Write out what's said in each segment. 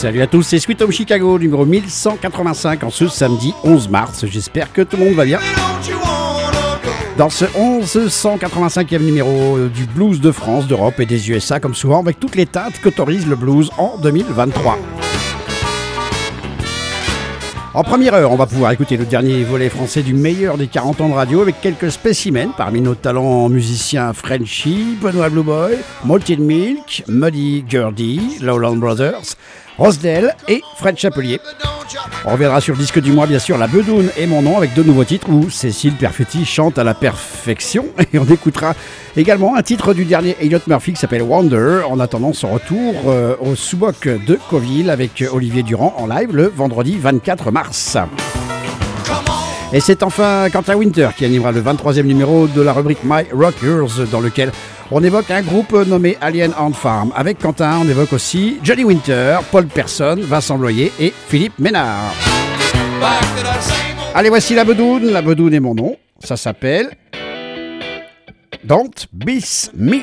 Salut à tous, c'est Sweet Home Chicago, numéro 1185 en ce samedi 11 mars. J'espère que tout le monde va bien. Dans ce 1185e numéro du blues de France, d'Europe et des USA, comme souvent, avec toutes les teintes qu'autorise le blues en 2023. En première heure, on va pouvoir écouter le dernier volet français du meilleur des 40 ans de radio avec quelques spécimens parmi nos talents musiciens Frenchy, Benoît Blue Boy, Malted Milk, Muddy Gurdy, Lowland Brothers, Rosedale et Fred Chapelier. On reviendra sur le disque du mois, bien sûr, La Bedoune et Mon Nom, avec deux nouveaux titres où Cécile Perfetti chante à la perfection. Et on écoutera également un titre du dernier Elliott Murphy qui s'appelle Wonder, en attendant son retour au sous-boc de Coville avec Olivier Durand en live le vendredi 24 mars. Et c'est enfin Quentin Winter qui animera le 23e numéro de la rubrique My Rockers, dans lequel on évoque un groupe nommé Alien Ant Farm. Avec Quentin, on évoque aussi Johnny Winter, Paul Person, Vincent Bloyer et Philippe Ménard. Allez, voici La Bedoune est mon nom. Ça s'appelle Don't Miss Me.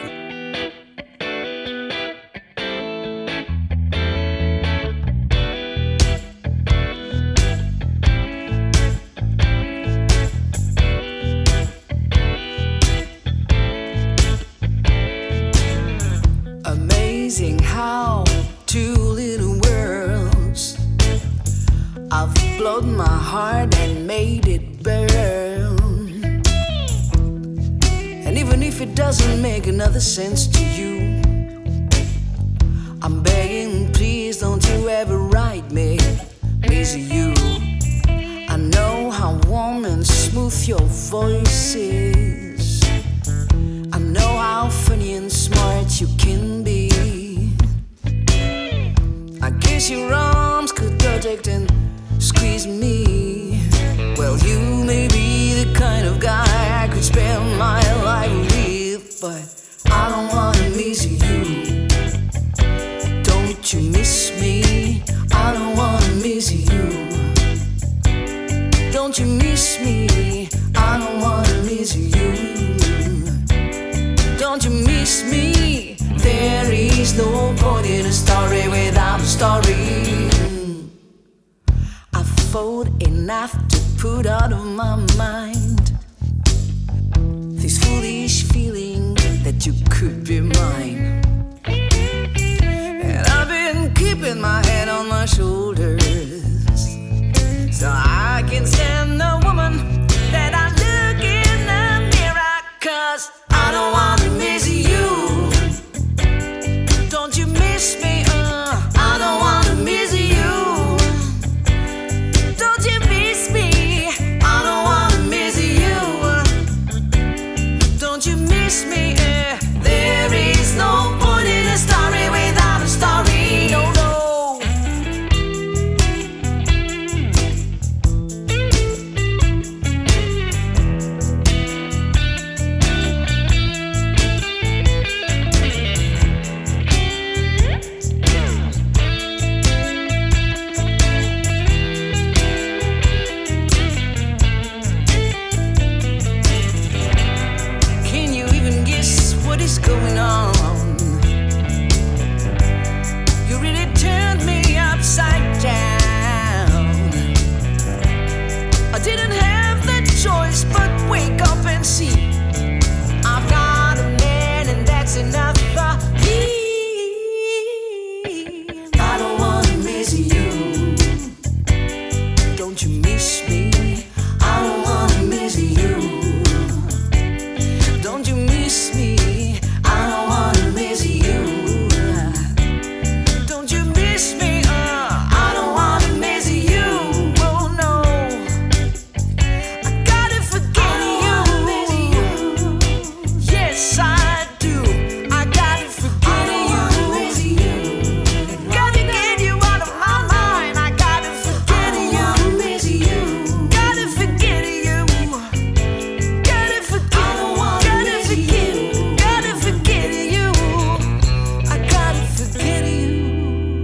How two little worlds I've blown my heart and made it burn. And even if it doesn't make another sense to you, I'm begging, please don't you ever write me, miss you. I know how warm and smooth your voice is. I know how funny and smart you can be. I guess your arms could protect and squeeze me. Well, you may be the kind of guy I could spend my life with, but I don't wanna miss you. Don't you miss me? I don't wanna miss you. Don't you miss me? I don't wanna miss you. Don't you miss me? There is no point in a story without a story. I fought enough to put out of my mind this foolish feeling that you could be mine. And I've been keeping my head on my shoulders so I can stand the woman that I look in the mirror. 'Cause I don't wanna miss you. Don't you miss me? I don't wanna miss you. Don't you miss me? I don't wanna miss you. Don't you miss me? There is no point in a story without a story. No, no.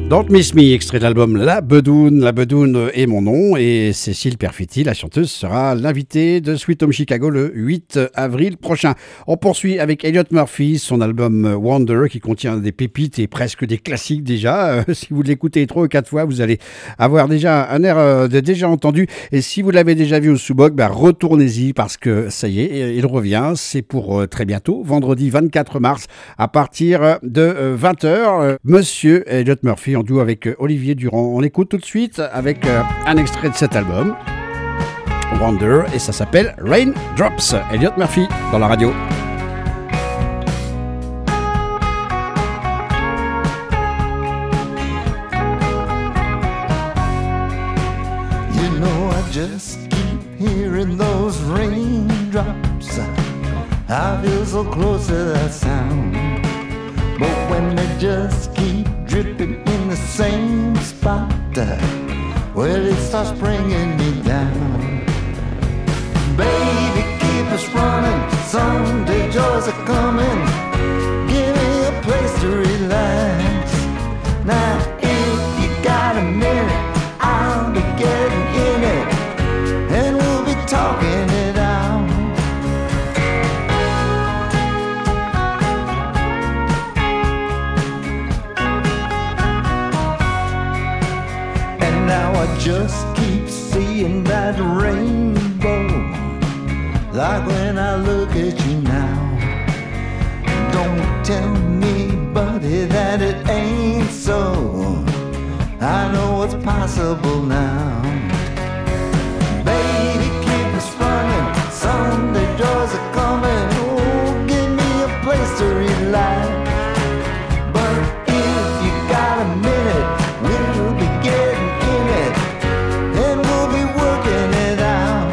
Don't Miss Me, extrait de l'album La Bedoune. La Bedoune est mon nom et Cécile Perfetti, la chanteuse, sera l'invitée de Sweet Home Chicago le 8 avril prochain. On poursuit avec Elliot Murphy, son album Wonder qui contient des pépites et presque des classiques déjà. Si vous l'écoutez 3 ou 4 fois, vous allez avoir déjà un air de déjà entendu. Et si vous l'avez déjà vu au Sous-Boc, retournez-y parce que ça y est, il revient. C'est pour très bientôt, vendredi 24 mars à partir de 20h. Monsieur Elliot Murphy en duo avec Olivier Durand. On écoute tout de suite avec un extrait de cet album, Wonder, et ça s'appelle Raindrops. Elliot Murphy dans la radio. You know I just keep hearing those raindrops. I feel so close to that sound. But when they just keep dripping in the same spot, well, it starts bringing me down. Baby, keep us running, someday joys are coming. Give me a place to relax. Now, if you got a minute, I'll be getting in it, and we'll be talking it out. Now I just keep seeing that rainbow, like when I look at you now. Don't tell me, buddy, that it ain't so. I know what's possible now. Baby, keep us running, someday joys are coming. Oh, give me a place to relax. But if you got a minute, we'll be getting and we'll be working it out.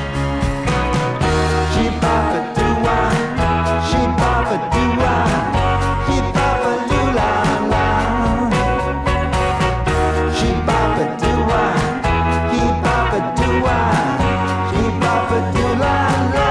She pop it do I, she pop it do I, he pop it do la la. She pop it do I, he pop it do I, she pop it do la la.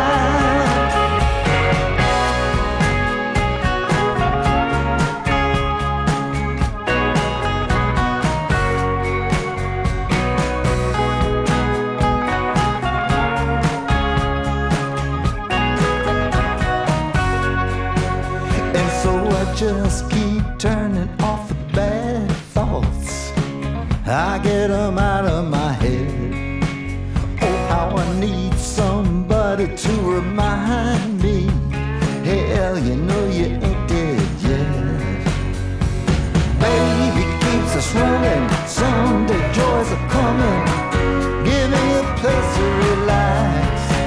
Just keep turning off the bad thoughts. I get them out of my head. Oh, how I need somebody to remind me. Hell, you know you ain't dead yet. Baby keeps us running, someday joys are coming. Give me a place to relax.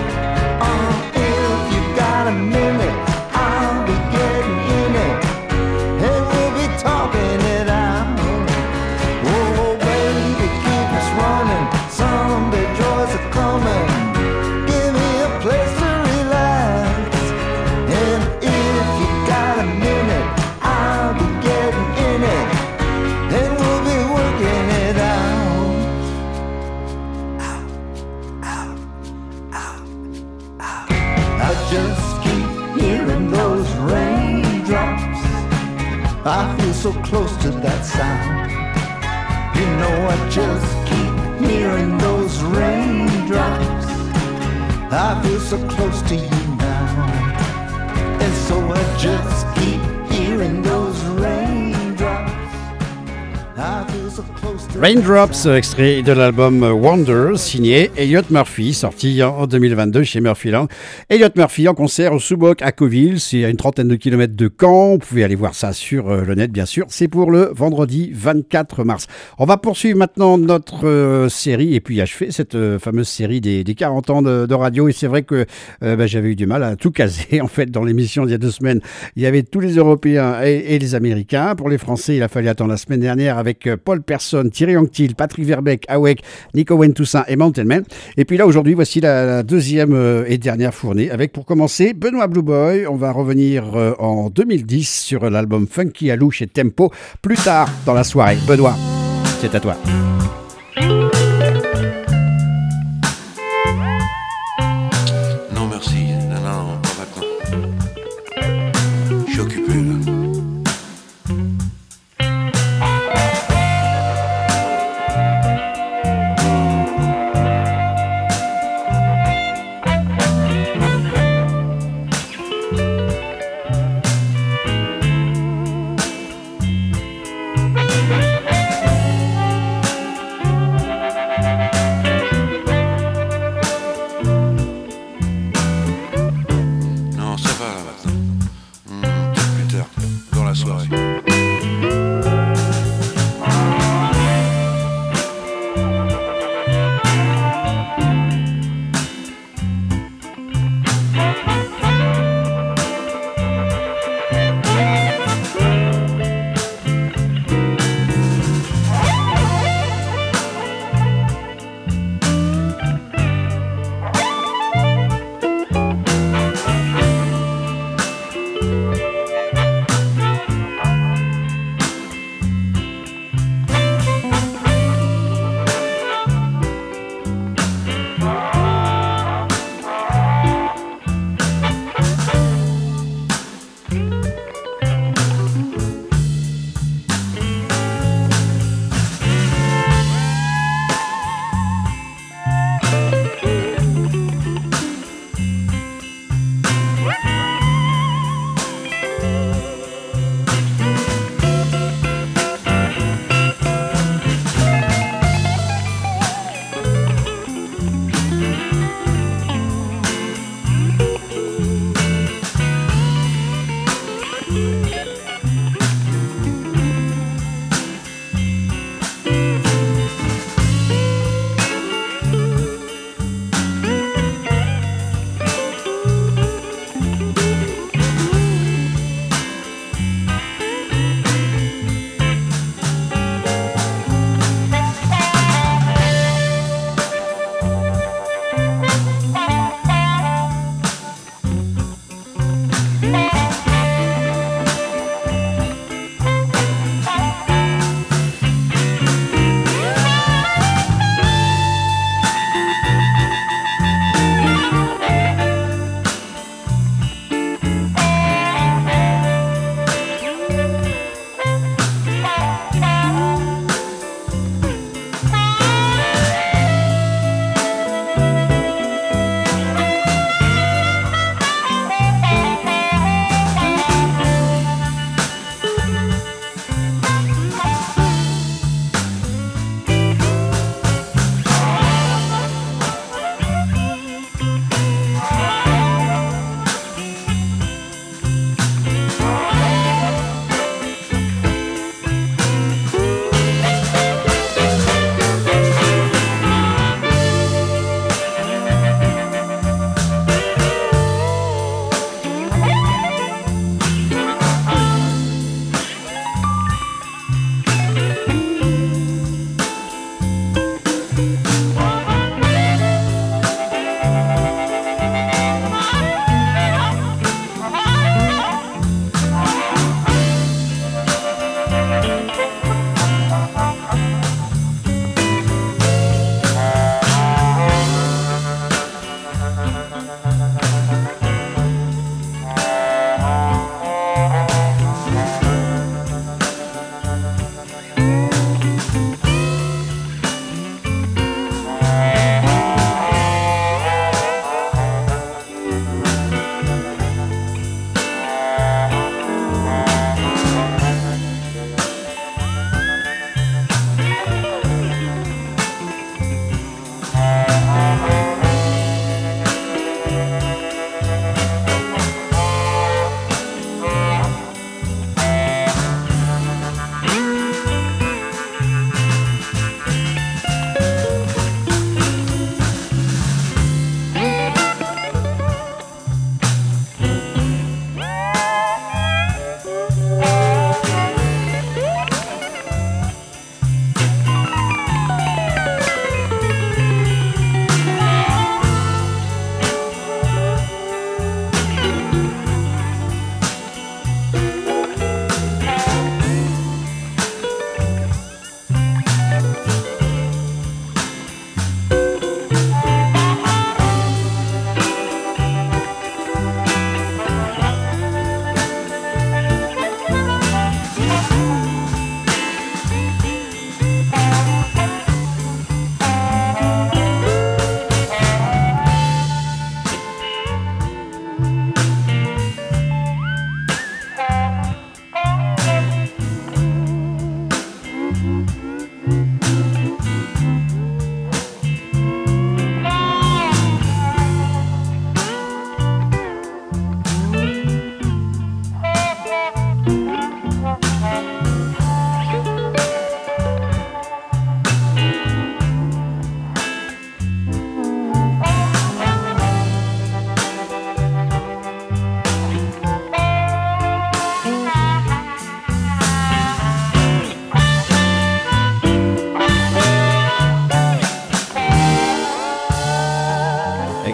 If you got a minute, I'll be getting in it, and we'll be talking it out. Oh, baby, keep us running, someday joys are coming. Give me a place to relax. And if you got a minute, I'll be getting in it, and we'll be working it out. I just keep hearing those raindrops. I feel so close to that sound. You know I just keep hearing those raindrops. I feel so close to you now. And so I just keep hearing those raindrops. I feel so close to Raindrops, extrait de l'album Wonder, signé Elliot Murphy, sorti en 2022 chez Murphyland. Elliot Murphy en concert au Sous-Boc à Coville, c'est à une trentaine de kilomètres de Caen. Vous pouvez aller voir ça sur le net, bien sûr. C'est pour le vendredi 24 mars. On va poursuivre maintenant notre série et puis achever cette fameuse série des 40 ans de radio. Et c'est vrai que j'avais eu du mal à tout caser. En fait, dans l'émission d'il y a 2 semaines, il y avait tous les Européens et les Américains. Pour les Français, il a fallu attendre la semaine dernière avec Paul Persson, Thierry Anctil, Patrick Verbeek, Awek, Nico Wayne-Toussaint et Mountain Man. Et puis là, aujourd'hui, voici la deuxième et dernière fournée avec, pour commencer, Benoît Blue Boy. On va revenir en 2010 sur l'album Funky Alou chez Tempo. Plus tard dans la soirée. Benoît, c'est à toi. Non, merci. Non, pas maintenant. Je suis occupé, là.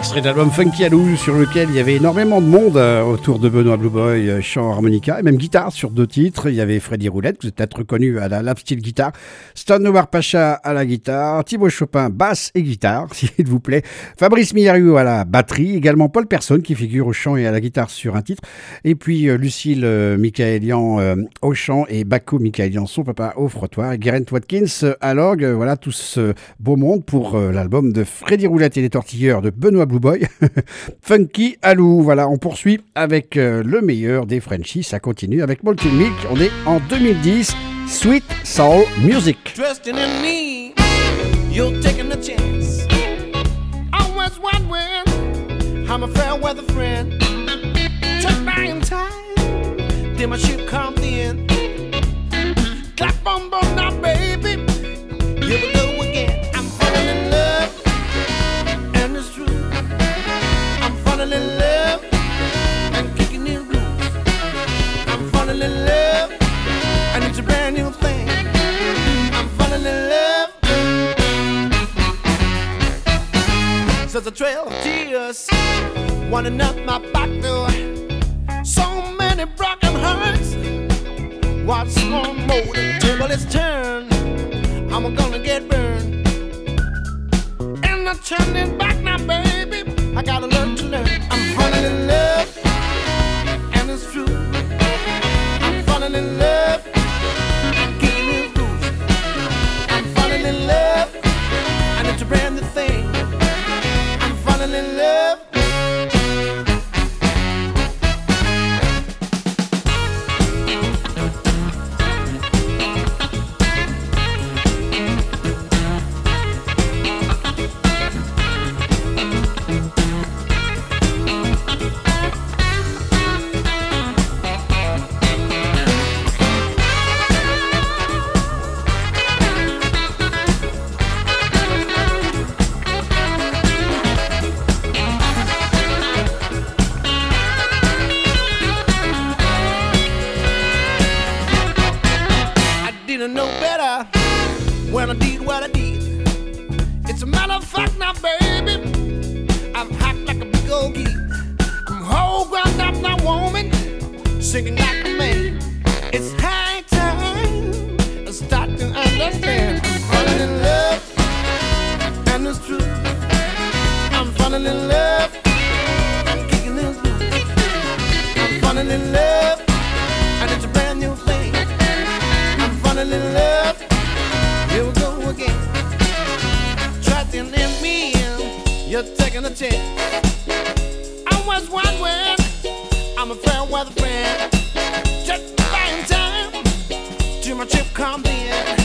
extrait d'album Funky Alou sur lequel il y avait énormément de monde autour de Benoît Blue Boy, chant harmonica et même guitare sur 2 titres. Il y avait Freddy Roulette, vous êtes peut-être reconnu à la lap steel guitare, Stan Noir Pacha à la guitare, Thibaut Chopin basse et guitare, s'il vous plaît, Fabrice Millario à la batterie, également Paul Persson qui figure au chant et à la guitare sur un titre, et puis Lucille Michaelian au chant et Bako Michaelian, son papa, au frottoir, et Geraint Watkins à l'orgue. Voilà tout ce beau monde pour l'album de Freddy Roulette et les Tortilleurs de Benoît Blue Boy, Funky Alou. Voilà, on poursuit avec le meilleur des Frenchies. Ça continue avec Molten Milk. On est en 2010. Sweet Soul Music. Trusting in me, you're taking a chance. I was wondering, I'm a fair weather friend. Just buying time, then my ship comes in. Clap on board now, baby. Here we go again. I'm falling in love, and it's true. I'm falling in love and kicking in roots. I'm falling in love, and it's a brand new thing. I'm falling in love. Says a trail of tears running up my back door. So many broken hearts. What's one more? The table is turned. I'm gonna get burned. And I'm turning back now, baby. I gotta learn to learn. I'm falling in love, and it's true. I'm falling in love. I'm getting it loose. I'm falling in love, and it's a brand new thing. I'm falling in love. Know better when I did what I did. It's a matter of fact now, baby. I'm hot like a big old geek. I'm whole ground up now, woman, singing like a man. It's high time I start to understand. I'm falling in love, and it's true. I'm falling in love. I'm kicking this loose. I'm falling in love, and it's a brand new thing. Falling in love, here we go again. Trusting in me, you're taking a chance. I was wondering, I'm a fair weather friend. Just buying time till my trip comes in.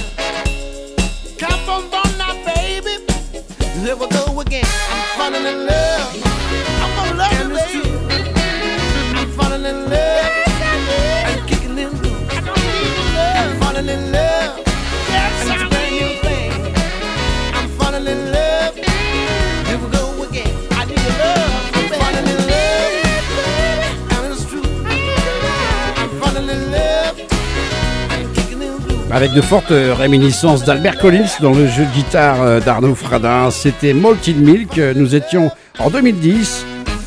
Come on board now, baby. Here we go again. I'm falling in love. I'm gonna love you, baby. I'm falling in love. I'm kicking in loose. I'm falling in love, yes, and it's a brand new thing. I'm falling in love, here we go again. I need your love, I'm falling in love, and it's true. I'm falling in love, I'm kicking in blue. Avec de fortes réminiscences d'Albert Collins dans le jeu de guitare d'Arnaud Fradin, c'était Malted Milk. Nous étions en 2010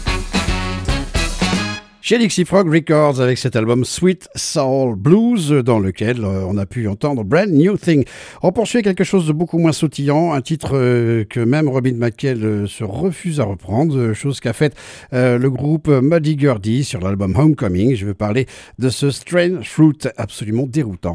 chez Dixie Frog Records avec cet album Sweet Soul Blues dans lequel on a pu entendre Brand New Thing. On poursuit quelque chose de beaucoup moins sautillant, un titre que même Robin McKell se refuse à reprendre, chose qu'a faite le groupe Muddy Gurdy sur l'album Homecoming. Je veux parler de ce Strange Fruit absolument déroutant.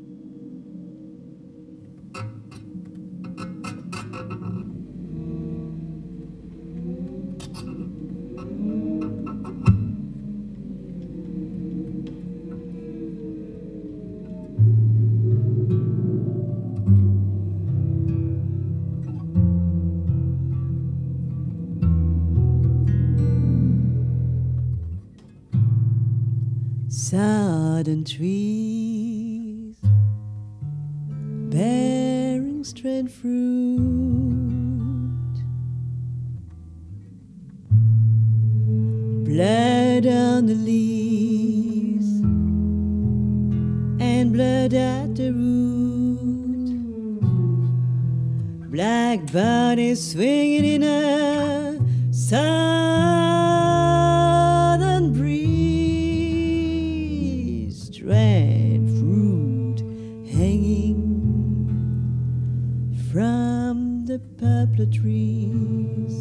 Sodden trees bearing strange fruit, blood on the leaves and blood at the root, black bunnies swinging in a southern breeze, dried fruit hanging from the poplar trees.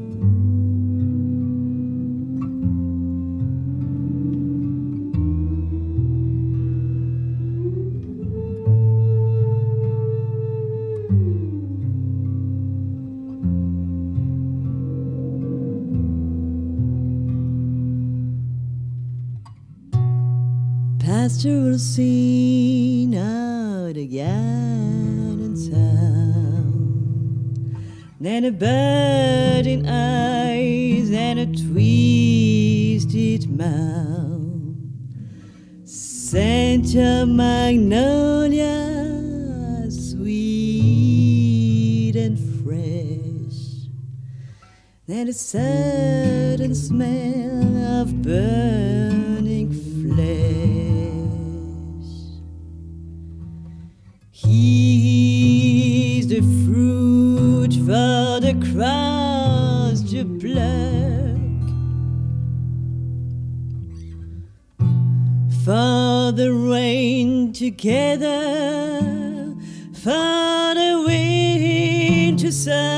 Pastoral scene of the garden sound, and a bird in eyes and a twisted mouth, scent of magnolia, sweet and fresh, and a certain smell of burning flesh. He's the fruit for the cross to pluck, for the rain to gather, for the wind to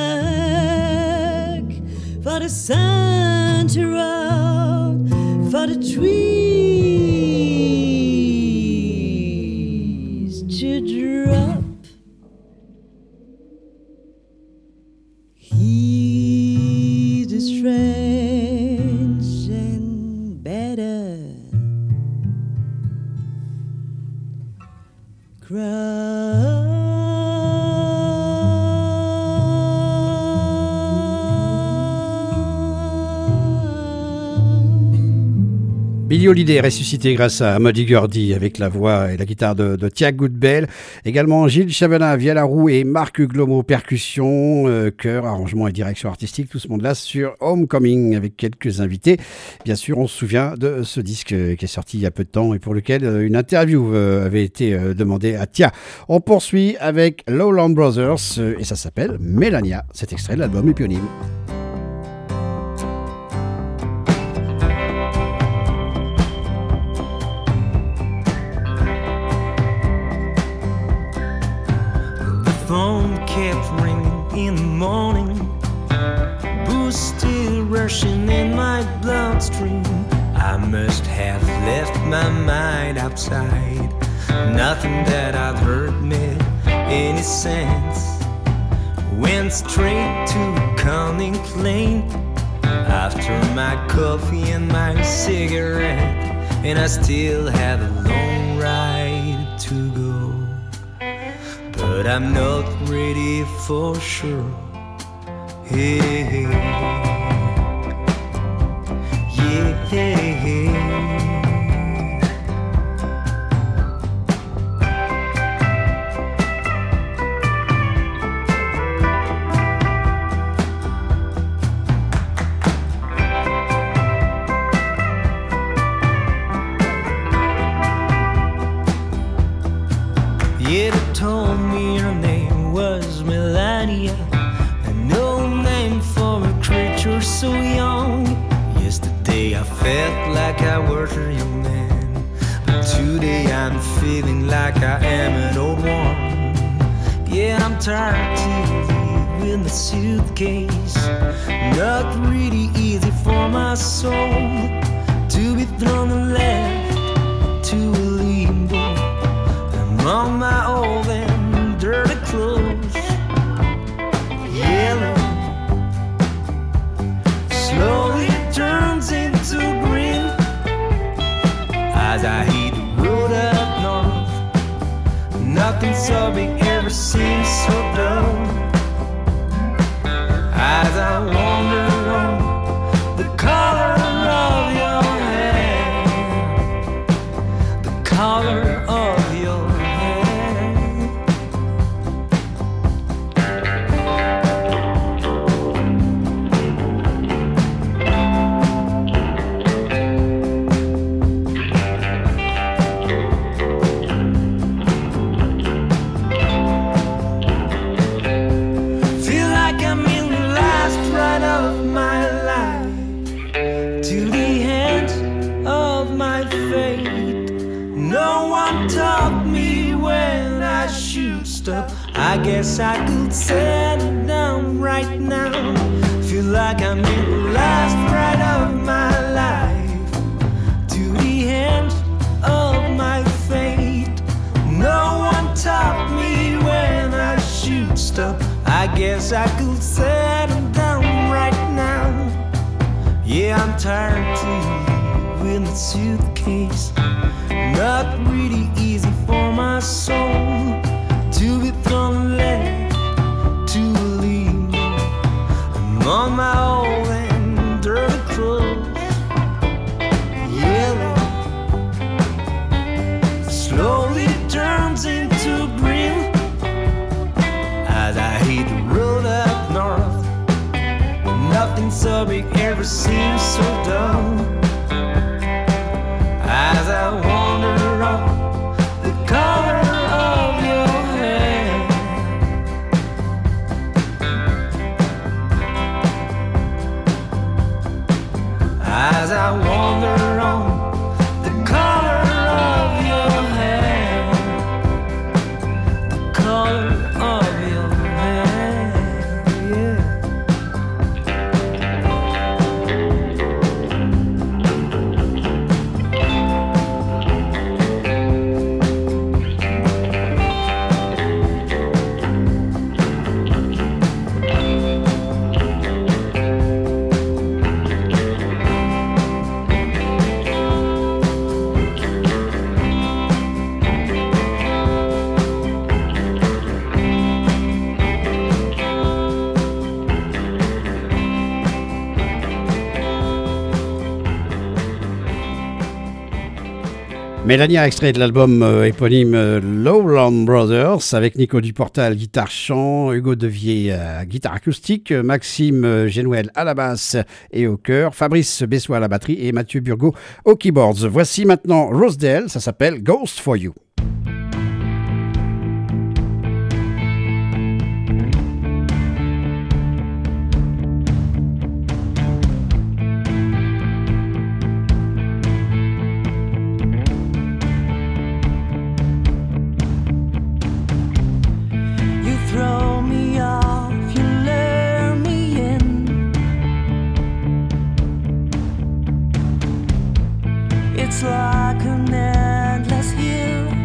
suck, for the sun to roll, for the trees to drop. He's the strange and better Billie Holiday ressuscité grâce à Muddy Gurdy avec la voix et la guitare de Tia Goodbell. Également Gilles Chavanat, via la roue, et Marc Glomo, percussion, chœur, arrangement et direction artistique. Tout ce monde-là sur Homecoming avec quelques invités. Bien sûr, on se souvient de ce disque qui est sorti il y a peu de temps et pour lequel une interview avait été demandée à Tia. On poursuit avec Lowland Brothers et ça s'appelle Melania. Cet extrait de l'album éponyme. Phone kept ringing in the morning, booze still rushing in my bloodstream. I must have left my mind outside. Nothing that I'd heard made any sense. Went straight to calling plain after my coffee and my cigarette, and I still have a long ride to go. But I'm not ready for sure. Hey, hey. Yeah, hey, hey. Yeah, they told me her name was Melania, an old name for a creature so young. Yesterday I felt like I was a young man, but today I'm feeling like I am an old one. Yeah, I'm tired to live in the suitcase. Not really easy for my soul to be thrown left to a limbo among my old and dirty clothes. Yellow slowly turns into green as I hit the road up north. Nothing so big ever seems so dull as I wander on the color of your hair, the color of your guess I could settle down right now. Feel like I'm in the last ride of my life, to the end of my fate. No one taught me when I should stop. I guess I could settle down right now. Yeah, I'm tired to live in the suitcase. Not really easy for my soul to be thrown left to leave me. I'm on my old and dirty clothes, yellow slowly turns into green as I hit the road up north. Nothing so big ever seems so dull as I wander off the color of your hair. As I wander on the color of your hair, the color of your hair, yeah. Mélania, extrait de l'album éponyme Lowland Brothers, avec Nico Duportal, guitare-chant, Hugo Devier, guitare acoustique, Maxime Genouel à la basse et au chœur, Fabrice Bessois à la batterie et Mathieu Burgot aux keyboards. Voici maintenant Rosedale, ça s'appelle Ghost for You. It's like an endless hill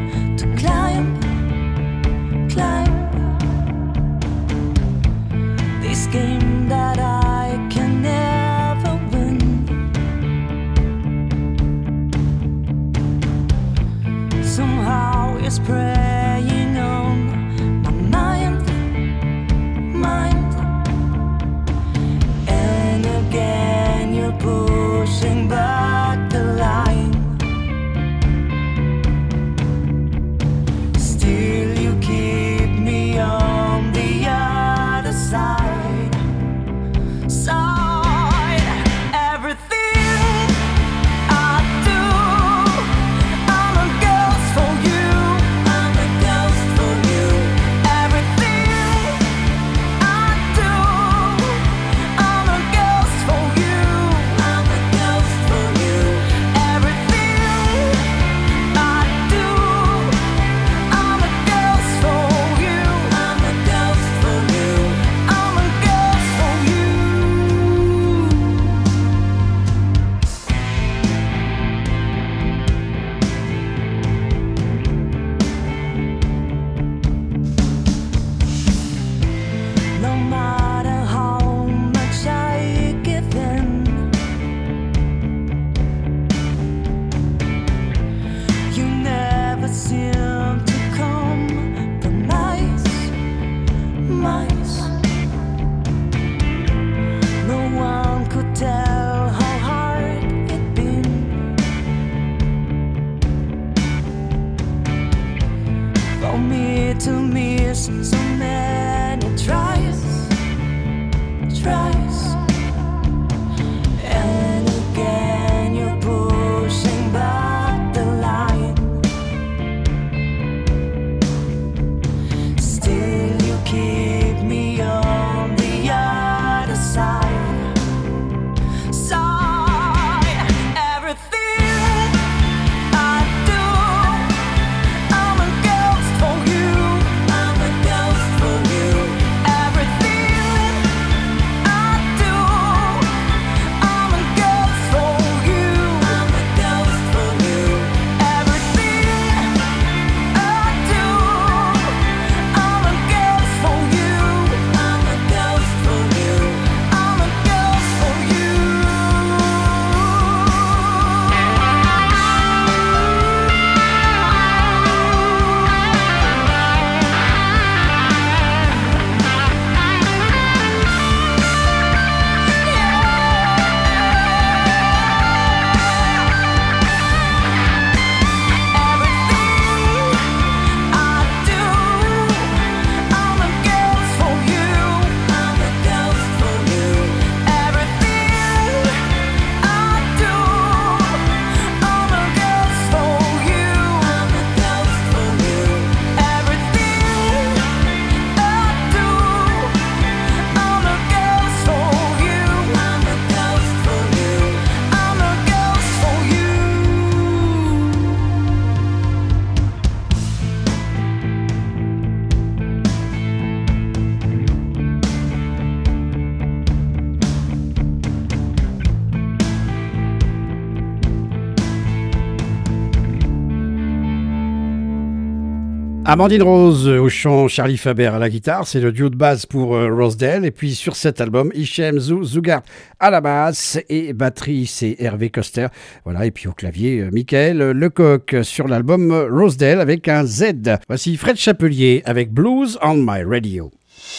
Amandine Rose au chant, Charlie Faber à la guitare, c'est le duo de basse pour Rosedale. Et puis sur cet album, Hichem Zugart à la basse et batterie, c'est Hervé Coster. Voilà, et puis au clavier, Michael Lecoq sur l'album Rosedale avec un Z. Voici Fred Chapelier avec Blues on My Radio.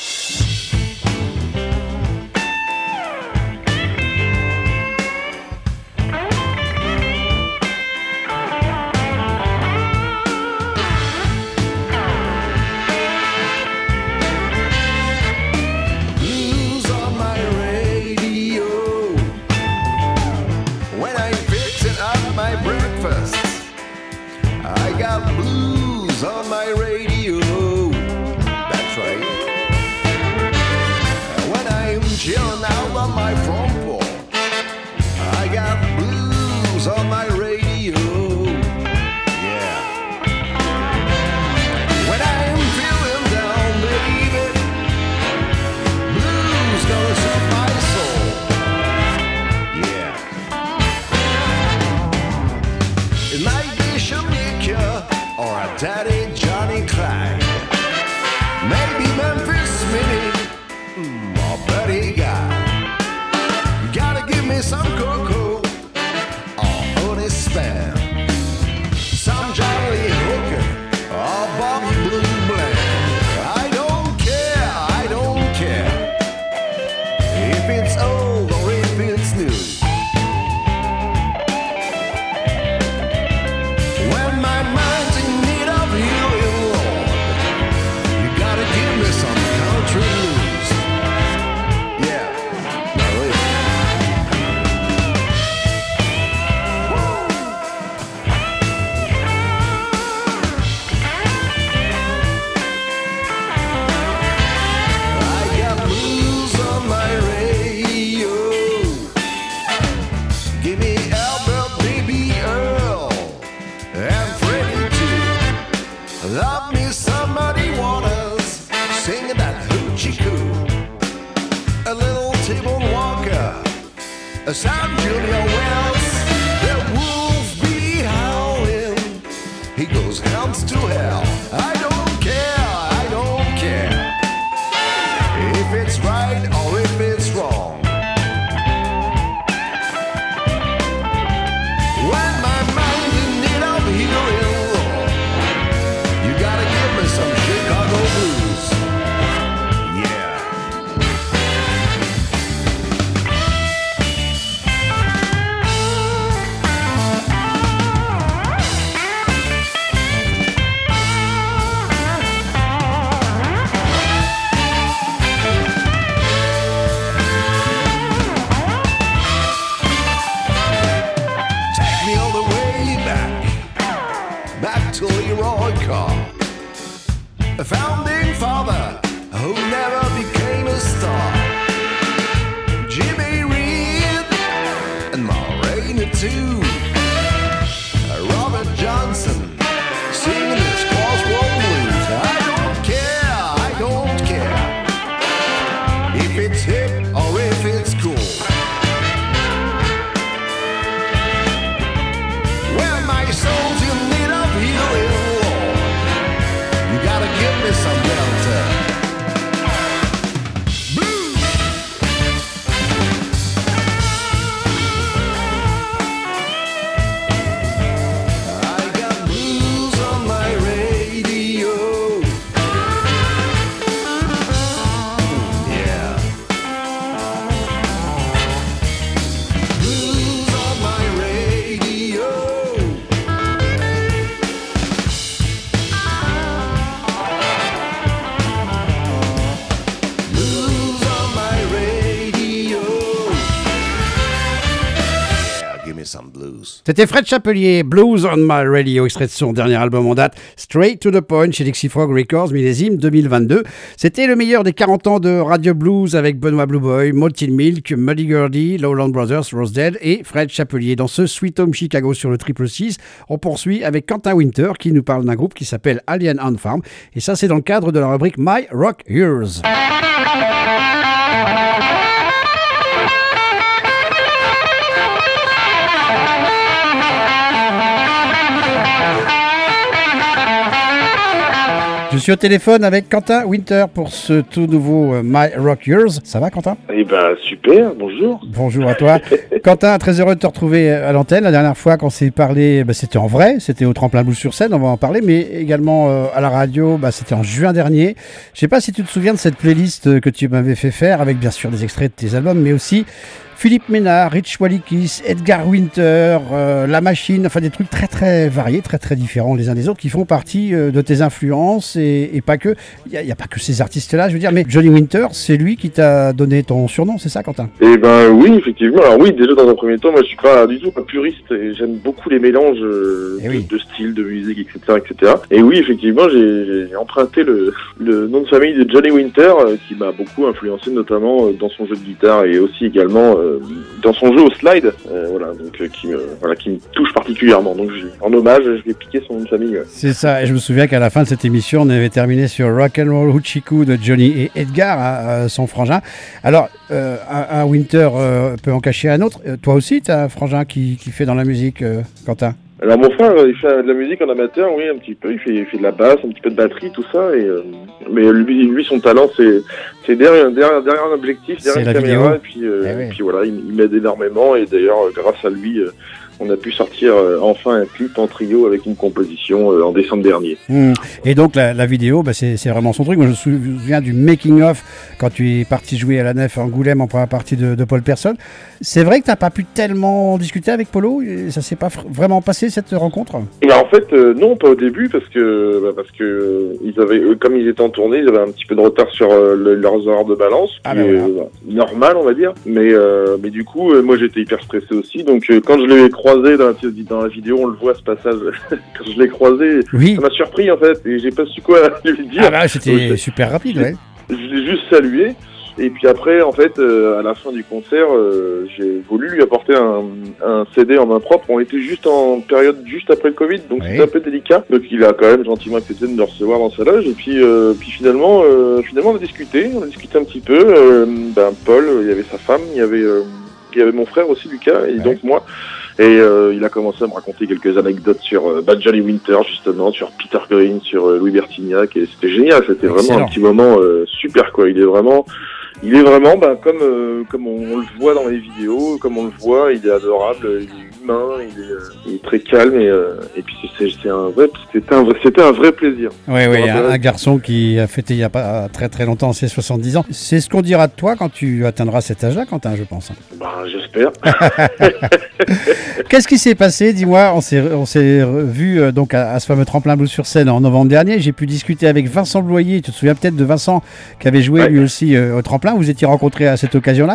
On my radio, that's right. When I'm chilling out on my front porch, I got blues on my radio, yeah. When I'm feeling down, baby, blues gonna soothe my soul, yeah. It might be Jamaica or a Daddy Johnny Clyde, maybe Memphis Minnie, or Buddy Guy. You gotta give me some cocoa or honey spam, some Johnny Hooker or Bobby Blue Bland. I don't care if it's old or if it's new. When my mind's in need of healing, Lord, you gotta give me some country blues. Yeah, now listen. I got blues on my radio. Give me Albert, baby Earl, and Freddie too. Love me somebody waters, singing that hoochie coo. A little T-Bone Walker, a Sam Junior Wells. The wolves be howling, he goes hounds to hell. I don't care if it's right or if it's wrong. When my mind's in need of healing, Lord, you gotta give me some Chicago blues. Yeah. Take me all the way back to Leroy Carr, a founding father who never became a star. Jimmy Reed and Ma Rainey too. Robert Johnson singing his Crossroad Blues. I don't care if it's hip or if it's cool. When my soul's in need of healing, Lord, you gotta give me some Delta blues. I got blues on my radio. Yeah. Blues on my radio. Blues on my radio. Yeah, give me some blues. C'était Fred Chapelier, Blues on My Radio, extrait de son dernier album en date, Straight to the Point, chez Dixie Frog Records, millésime 2022. C'était le meilleur des 40 ans de Radio Blues avec Benoît Blue Boy, Maltin Milk, Muddy Gurdy, Lowland Brothers, Rosedale et Fred Chapelier. Dans ce Sweet Home Chicago sur le 666, on poursuit avec Quentin Winter qui nous parle d'un groupe qui s'appelle Alien Ant Farm. Et ça, c'est dans le cadre de la rubrique My Rock Years. suis au téléphone avec Quentin Winter pour ce tout nouveau My Rock Yours. Ça va, Quentin? Eh ben super, bonjour. Bonjour à toi. Quentin, très heureux de te retrouver à l'antenne. La dernière fois qu'on s'est parlé, c'était en vrai, c'était au Tremplin Blues sur scène, on va en parler, mais également à la radio, c'était en juin dernier. Je sais pas si tu te souviens de cette playlist que tu m'avais fait faire, avec bien sûr des extraits de tes albums, mais aussi Philippe Ménard, Rich Walikis, Edgar Winter, La Machine, enfin des trucs très très variés, très très différents les uns des autres, qui font partie de tes influences et pas que. Il n'y a pas que ces artistes-là, je veux dire, mais Johnny Winter, c'est lui qui t'a donné ton surnom, c'est ça, Quentin? Eh ben oui, effectivement. Alors oui, déjà dans un premier temps, moi je suis pas du tout pas puriste et j'aime beaucoup les mélanges de styles, de musique, etc. Et oui, effectivement, j'ai emprunté le nom de famille de Johnny Winter qui m'a beaucoup influencé, notamment dans son jeu de guitare et aussi également dans son jeu au slide, qui me touche particulièrement. Donc en hommage, je vais piquer son nom de famille. Ouais. C'est ça, et je me souviens qu'à la fin de cette émission, on avait terminé sur Rock'n'Roll Hoochie Coo de Johnny et Edgar, son frangin. Alors, un Winter peut en cacher un autre. Toi aussi, tu as un frangin qui fait dans la musique, Quentin? Alors mon frère, il fait de la musique en amateur, oui, un petit peu. Il fait de la basse, un petit peu de batterie, tout ça. Mais lui, son talent, c'est derrière un objectif, derrière une caméra. Et puis voilà, il m'aide énormément. Et d'ailleurs, grâce à lui, on a pu sortir enfin un clip en trio avec une composition en décembre dernier. Et donc la vidéo, c'est vraiment son truc. Moi, je me souviens du making-of quand tu es parti jouer à la Nef à Angoulême en première partie de Paul Persson. C'est vrai que tu n'as pas pu tellement discuter avec Polo? Ça s'est pas vraiment passé cette rencontre? Et en fait, non, pas au début, parce que ils avaient, comme ils étaient en tournée, ils avaient un petit peu de retard sur leurs horaires de balance, normal, on va dire. Mais du coup, moi j'étais hyper stressé aussi. Donc quand je l'ai croisé dans la vidéo, on le voit ce passage. Quand je l'ai croisé, ça m'a surpris en fait, et j'ai pas su quoi lui dire. C'était super rapide, ouais. Je l'ai juste salué. Et puis après, en fait, à la fin du concert, j'ai voulu lui apporter un CD en main propre. On était juste en période juste après le Covid, donc c'était un peu délicat. Donc il a quand même gentiment accepté de me recevoir dans sa loge. Et puis finalement, on a discuté un petit peu. Paul, il y avait sa femme, il y avait mon frère aussi, Lucas, et donc moi. Et il a commencé à me raconter quelques anecdotes sur Johnny Winter, justement, sur Peter Green, sur Louis Bertignac, et c'était génial. C'était vraiment un petit moment super, quoi. Il est vraiment comme on le voit dans les vidéos, comme on le voit, il est adorable, il est humain, il est très calme et puis c'était un vrai plaisir. Oui, un garçon qui a fêté il n'y a pas très très longtemps ses 70 ans. C'est ce qu'on dira de toi quand tu atteindras cet âge-là, Quentin, je pense. J'espère. Qu'est-ce qui s'est passé? Dis-moi, on s'est vu donc à ce fameux Tremplin Blues sur scène en novembre dernier. J'ai pu discuter avec Vincent Bloyer. Tu te souviens peut-être de Vincent qui avait joué lui aussi au Tremplin. Vous étiez rencontrés à cette occasion-là.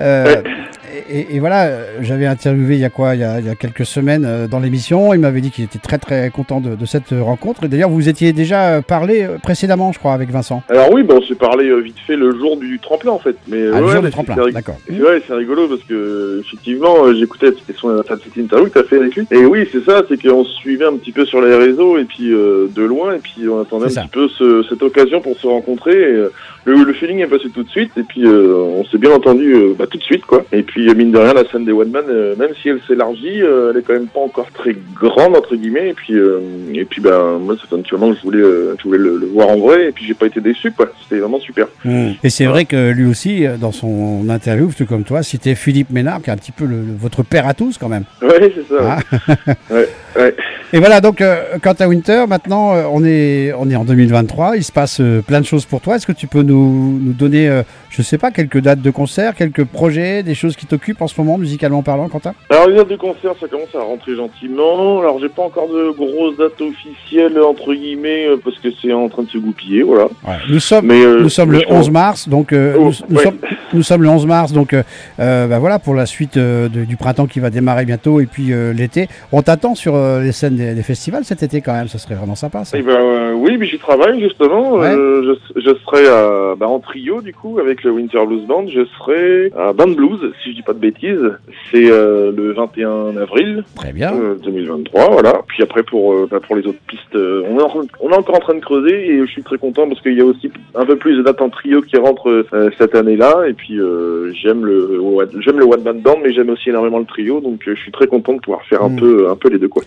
Et voilà, j'avais interviewé il y a quelques semaines dans l'émission. Il m'avait dit qu'il était très très content de cette rencontre. Et d'ailleurs, vous étiez déjà parlé précédemment, je crois, avec Vincent. Alors oui, on s'est parlé vite fait le jour du tremplin en fait. Mais le jour du tremplin, d'accord. C'est rigolo parce que effectivement, j'écoutais cette interview que tu as fait avec lui. Et oui, c'est ça, c'est qu'on se suivait un petit peu sur les réseaux et puis de loin, et puis on attendait un petit peu cette occasion pour se rencontrer. Et, le feeling est passé tout de suite et puis on s'est bien entendu tout de suite, quoi. Et puis mine de rien, la scène des One Man, même si elle s'élargit, elle est quand même pas encore très grande entre guillemets. Et puis moi ça fait un petit moment que je voulais le voir en vrai et puis j'ai pas été déçu, quoi. C'était vraiment super. Et c'est vrai que lui aussi, dans son interview, tout comme toi, citait Philippe Ménard, qui est un petit peu votre père à tous quand même. Oui, c'est ça. Ouais. Et voilà, donc Quentin Winter, maintenant on est en 2023, il se passe plein de choses pour toi. Est-ce que tu peux nous donner, je sais pas, quelques dates de concert, quelques projets, des choses qui t'occupent en ce moment, musicalement parlant, Quentin? Alors les dates de concert, ça commence à rentrer gentiment. Alors j'ai pas encore de grosses dates officielles, entre guillemets, parce que c'est en train de se goupiller, voilà. Ouais. Nous sommes le 11 mars, donc nous sommes le 11 mars, donc voilà, pour la suite du printemps qui va démarrer bientôt, et puis l'été. On t'attend sur les scènes des festivals cet été quand même, ça serait vraiment sympa ça. Oui, mais j'y travaille justement. Ouais. Je serai en trio du coup avec le Winter Blues Band. Je serai à Band Blues, si je dis pas de bêtises. C'est le 21 avril. Très bien. 2023, voilà. Puis après pour les autres pistes, on est encore en train de creuser et je suis très content parce qu'il y a aussi un peu plus de dates en trio qui rentrent cette année-là. Et puis j'aime le One Man Band, mais j'aime aussi énormément le trio, donc je suis très content de pouvoir faire un peu les deux, quoi.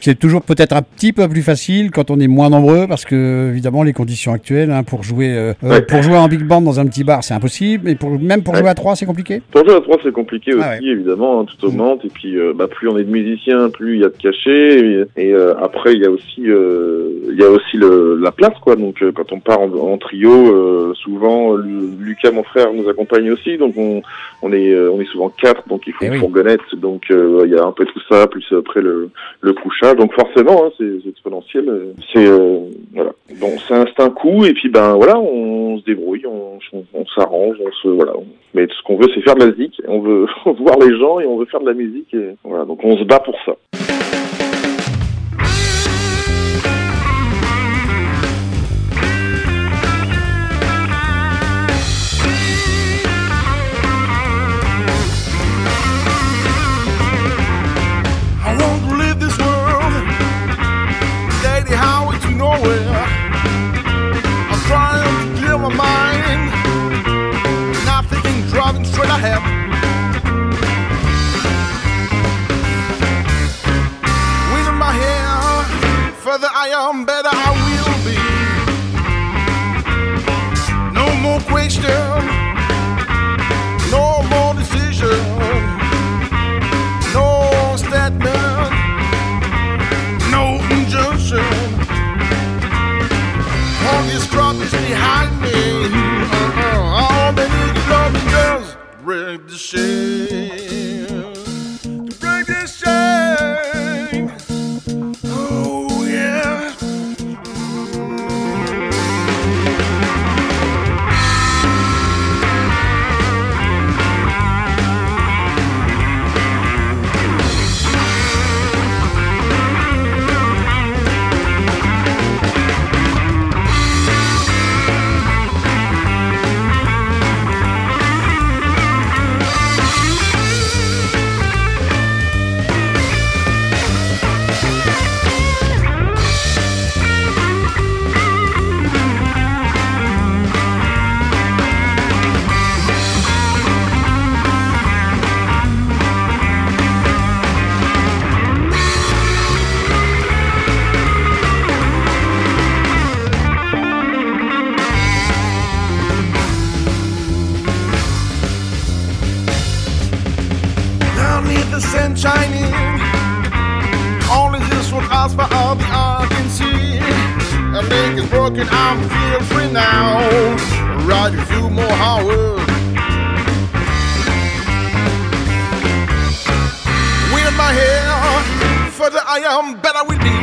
c'est toujours peut-être un petit peu plus facile quand on est moins nombreux, parce que évidemment les conditions actuelles, hein, pour jouer en big band dans un petit bar, c'est impossible, et même pour jouer à 3, c'est compliqué. Pour jouer à 3, c'est compliqué aussi, évidemment, hein, tout augmente, et puis plus on est de musiciens, plus il y a de cachets, et après il y a aussi la place, quoi. Donc quand on part en trio, souvent Lucas, mon frère, nous accompagne aussi, donc on est souvent 4, donc il faut une fourgonnette, donc il y a un peu tout ça, plus après le couchage, donc forcément, hein, c'est exponentiel, voilà. Bon, c'est un coup, et puis voilà, on se débrouille, on s'arrange, mais ce qu'on veut, c'est faire de la musique, on veut voir les gens et on veut faire de la musique, et voilà, donc on se bat pour ça. Straight ahead. Wind in my hair, further I am, better I will be. No more question, no more decision, no statement, no injunction. All this crap is behind me. All the niggas loving girls. Break the shame, to break the shame. Oh yeah. Shining, only this one asks for all the I can see. A leg is broken, I'm feel free now. Ride a few more hours. Wind in my hair, further I am, better will be.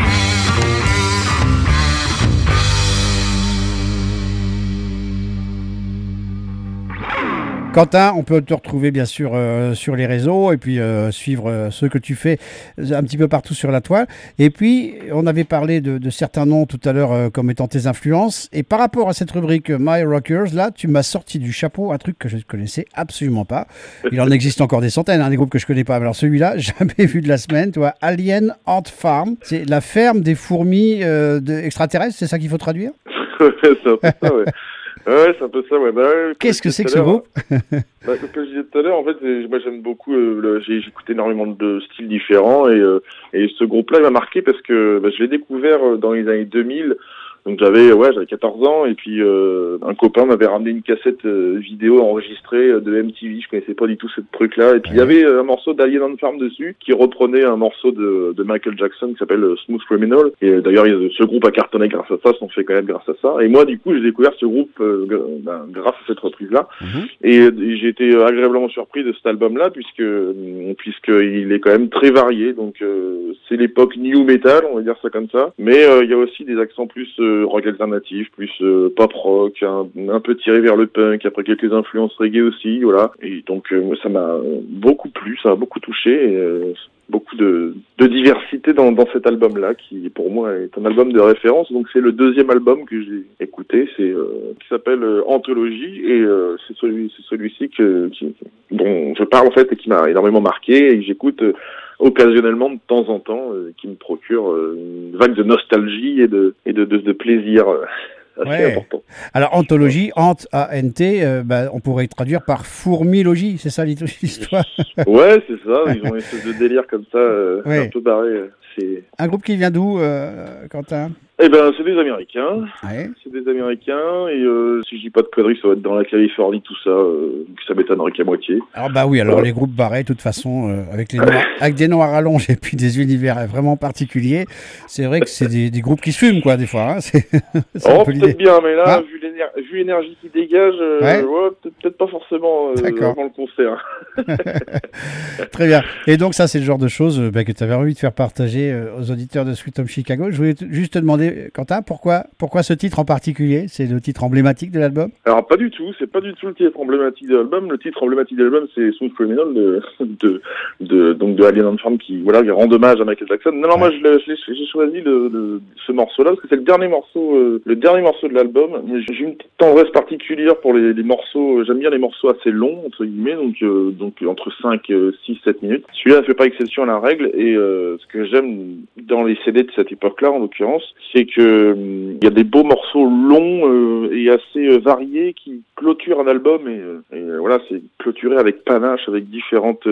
Quentin, on peut te retrouver bien sûr sur les réseaux et puis suivre ce que tu fais un petit peu partout sur la toile. Et puis, on avait parlé de certains noms tout à l'heure comme étant tes influences. Et par rapport à cette rubrique My Rockers, là, tu m'as sorti du chapeau un truc que je ne connaissais absolument pas. Il en existe encore des centaines, hein, des groupes que je ne connais pas. Alors celui-là, jamais vu de la semaine, tu vois, Alien Ant Farm. C'est la ferme des fourmis extraterrestres, c'est ça qu'il faut traduire? C'est un peu ça, ouais. Ouais, c'est un peu ça, ouais. Qu'est-ce que c'est que ce groupe? Comme je disais tout à l'heure, en fait, moi j'aime beaucoup, j'écoute énormément de styles différents et ce groupe-là, il m'a marqué parce que je l'ai découvert dans les années 2000. Donc j'avais 14 ans et puis un copain m'avait ramené une cassette vidéo enregistrée de MTV, je connaissais pas du tout ce truc-là, et puis il y avait un morceau d'Alien Ant Farm dessus qui reprenait un morceau de Michael Jackson qui s'appelle Smooth Criminal, et d'ailleurs ce groupe a cartonné grâce à ça, s'en fait quand même grâce à ça, et moi du coup j'ai découvert ce groupe grâce à cette reprise-là, et j'ai été agréablement surpris de cet album-là puisqu'il est quand même très varié, donc c'est l'époque new metal, on va dire ça comme ça, mais il y a aussi des accents plus rock alternatif, plus pop rock, un peu tiré vers le punk, après quelques influences reggae aussi, voilà. Et donc ça m'a beaucoup plu, ça m'a beaucoup touché, et, beaucoup de diversité dans cet album-là, qui pour moi est un album de référence. Donc c'est le deuxième album que j'ai écouté, qui s'appelle Anthologie, et c'est celui-ci dont je parle en fait et qui m'a énormément marqué et que j'écoute occasionnellement de temps en temps, qui me procure une vague de nostalgie et de plaisir assez important. Alors anthologie, Ant, A-N-T, on pourrait traduire par fourmilogie, c'est ça l'histoire? Ouais, c'est ça, ils ont une espèce de délire comme ça, un peu barré. c'est... Un groupe qui vient d'où, Quentin? Eh ben, c'est des Américains. Ouais. C'est des Américains, et si je dis pas de conneries, ça va être dans la Californie, tout ça, ça m'étonnerait qu'à moitié. Alors bah oui, alors les groupes barrés, de toute façon, avec des noms à rallonge et puis des univers vraiment particuliers, c'est vrai que c'est des groupes qui se fument, quoi, des fois. Hein. C'est oh, peut-être bien, mais là, vu l'énergie qui dégage, ouais. Peut-être pas forcément avant le concert. Très bien. Et donc ça, c'est le genre de choses que tu avais envie de faire partager aux auditeurs de Sweet Home Chicago. Je voulais juste te demander, Quentin, pourquoi ce titre en particulier? C'est le titre emblématique de l'album? Alors pas du tout, c'est pas du tout le titre emblématique de l'album. Le titre emblématique de l'album, c'est Smooth Criminal de Alien Ant Farm qui rend hommage à Michael Jackson. Non, moi j'ai choisi ce morceau-là parce que c'est le dernier morceau de l'album. J'ai une petite tendresse particulière pour les morceaux. J'aime bien les morceaux assez longs entre guillemets, donc entre 5, 6, 7 minutes. Celui-là ne fait pas exception à la règle, et ce que j'aime dans les CD de cette époque-là, en l'occurrence, c'est que il y a des beaux morceaux longs et assez variés qui clôturent un album, et voilà, c'est clôturé avec panache, avec différentes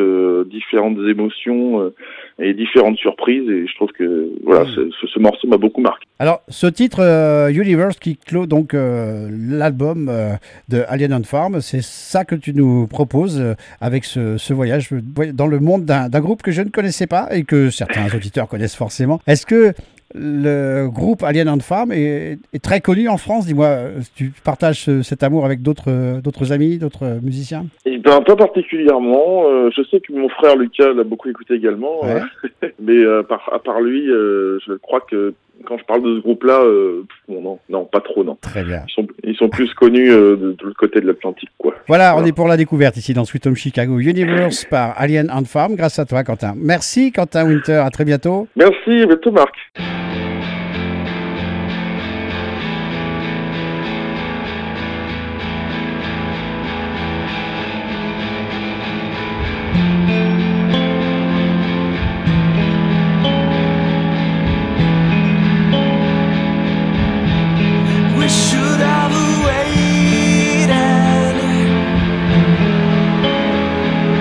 émotions et différentes surprises, et je trouve que voilà, ce morceau m'a beaucoup marqué. Alors, ce titre Universe qui clôt donc l'album de Alien Ant Farm, c'est ça que tu nous proposes avec ce voyage dans le monde d'un groupe que je ne connaissais pas et que certains auditeurs connaissent forcément. Est-ce que le groupe Alien Ant Farm est très connu en France? Dis-moi, tu partages cet amour avec d'autres amis, d'autres musiciens? Eh ben, pas particulièrement. Je sais que mon frère Lucas l'a beaucoup écouté également, ouais. Mais à part lui, je crois que quand je parle de ce groupe-là, non, pas trop, non. Très bien. Ils sont plus connus de l'autre côté de l'Atlantique, quoi. Voilà, on est pour la découverte ici dans Sweet Home Chicago Universe par Alien Ant Farm, grâce à toi, Quentin. Merci, Quentin Winter. À très bientôt. Merci, à bientôt, Marc.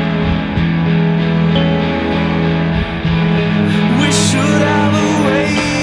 We should have waited.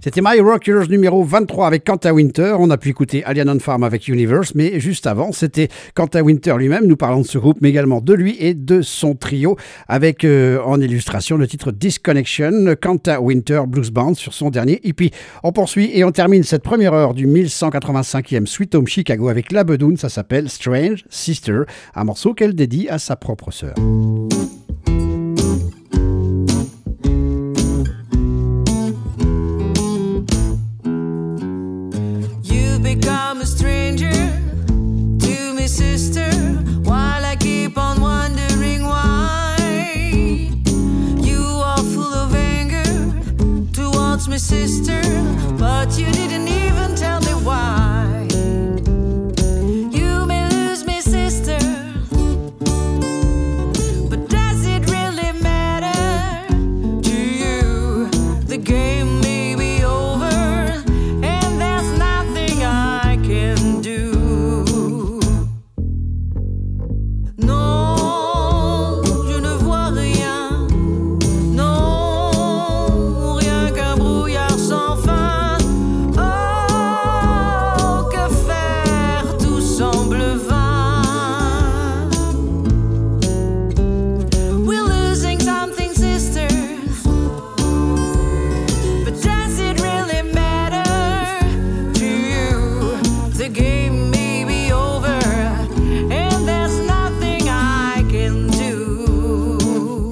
C'était My Rockers numéro 23 avec Quentin Winter. On a pu écouter Alien on Farm avec Universe, mais juste avant, c'était Quentin Winter lui-même. Nous parlons de ce groupe, mais également de lui et de son trio avec en illustration le titre Disconnection, Quentin Winter Blues Band sur son dernier EP. On poursuit et on termine cette première heure du 1185e Sweet Home Chicago avec la bedoune. Ça s'appelle Strange Sister, un morceau qu'elle dédie à sa propre sœur. Become a stranger to me, sister, while I keep on wondering why you are full of anger towards me, sister, but you didn't even tell me why. You may lose me, sister, but does it really matter to you? The game may be over and there's nothing I can do. Non, je ne vois rien. Non, rien qu'un brouillard sans fin. Oh, que faire, tout semble vain. We're losing something, sisters, but does it really matter to you? The game may be over and there's nothing I can do.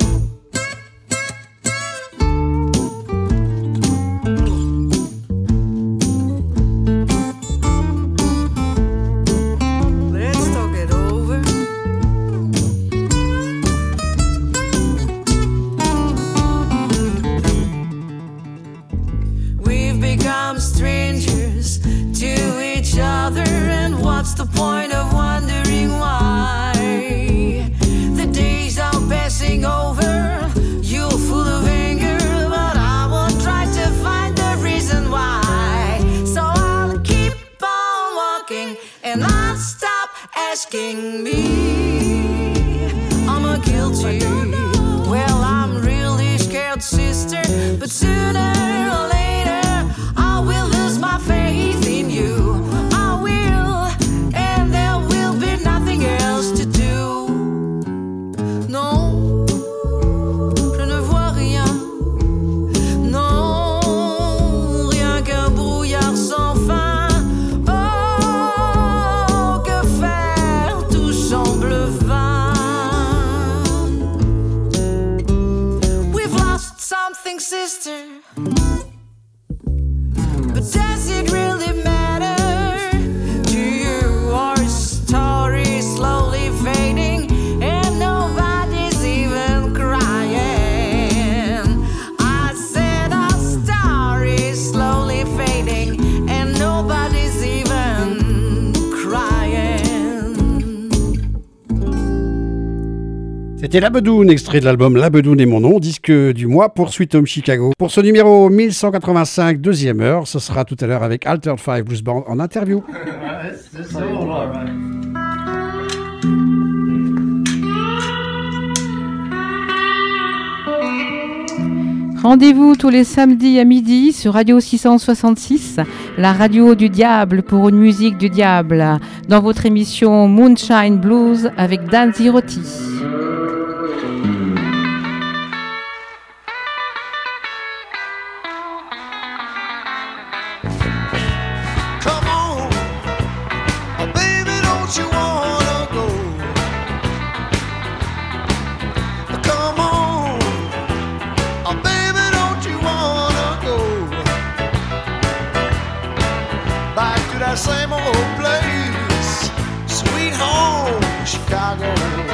Let's talk it over. We've become strangers to each other, and what's the point of wondering why? The days are passing over, you're full of anger, but I won't try to find the reason why. So I'll keep on walking and I'll stop asking me, am I guilty? Well, I'm really scared, sister, but sooner or later I will lose my faith in you. I will, and there will be nothing else to do. Non, je ne vois rien. Non, rien qu'un brouillard sans fin. Oh, que faire, tout semble vain. We've lost something, sister, but does it really matter to you? Our story is slowly fading and nobody's even crying. I said our story is slowly fading and nobody's even crying. C'était La Bedoune, extrait de l'album La Bedoune est mon nom, disque du mois pour Sweet Home Chicago. Pour ce numéro 1185, deuxième heure, ce sera tout à l'heure avec Altered Five Blues Band en interview. Rendez-vous tous les samedis à midi sur Radio 666, la radio du diable pour une musique du diable, dans votre émission Moonshine Blues avec Dan Zirotti. Come on, oh baby, don't you wanna go? Come on, oh baby, don't you wanna go? Back to that same old place, sweet home, Chicago.